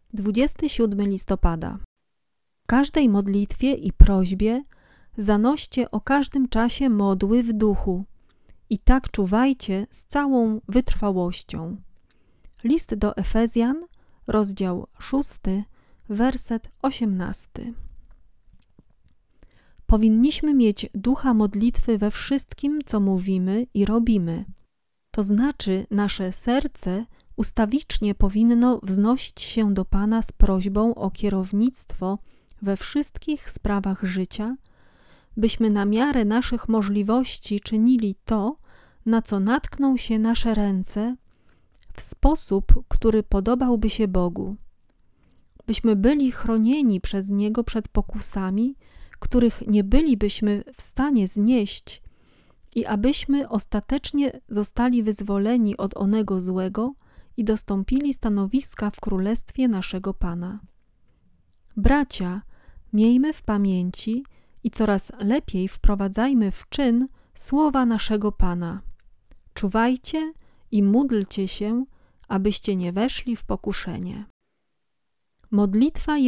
27 listopada. W każdej modlitwie i prośbie zanoście o każdym czasie modły w duchu i tak czuwajcie z całą wytrwałością. List do Efezjan, rozdział 6, werset 18. Powinniśmy mieć ducha modlitwy we wszystkim, co mówimy i robimy. To znaczy, nasze serce ustawicznie powinno wznosić się do Pana z prośbą o kierownictwo we wszystkich sprawach życia, byśmy na miarę naszych możliwości czynili to, na co natkną się nasze ręce, w sposób, który podobałby się Bogu. Byśmy byli chronieni przez Niego przed pokusami, których nie bylibyśmy w stanie znieść, i abyśmy ostatecznie zostali wyzwoleni od onego złego i dostąpili stanowiska w królestwie naszego Pana. Bracia, miejmy w pamięci i coraz lepiej wprowadzajmy w czyn słowa naszego Pana. Czuwajcie i módlcie się, abyście nie weszli w pokuszenie. Modlitwa